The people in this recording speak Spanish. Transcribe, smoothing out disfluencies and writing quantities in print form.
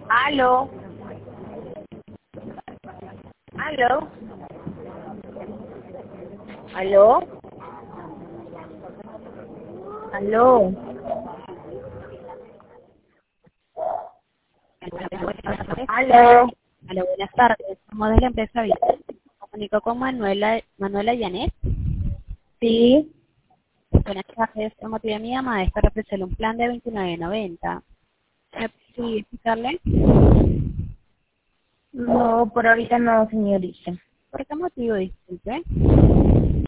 Aló, aló, aló, aló, aló. Hola, buenas tardes. Somos de la empresa Visa. Comunico con Manuela Llanet. Sí, Buenas tardes. El motivo de mi llamada es para ofrecerle un plan de 29.90. ¿Me puede explicarle? no, por ahorita no, señorita. ¿Por qué motivo? Disculpe.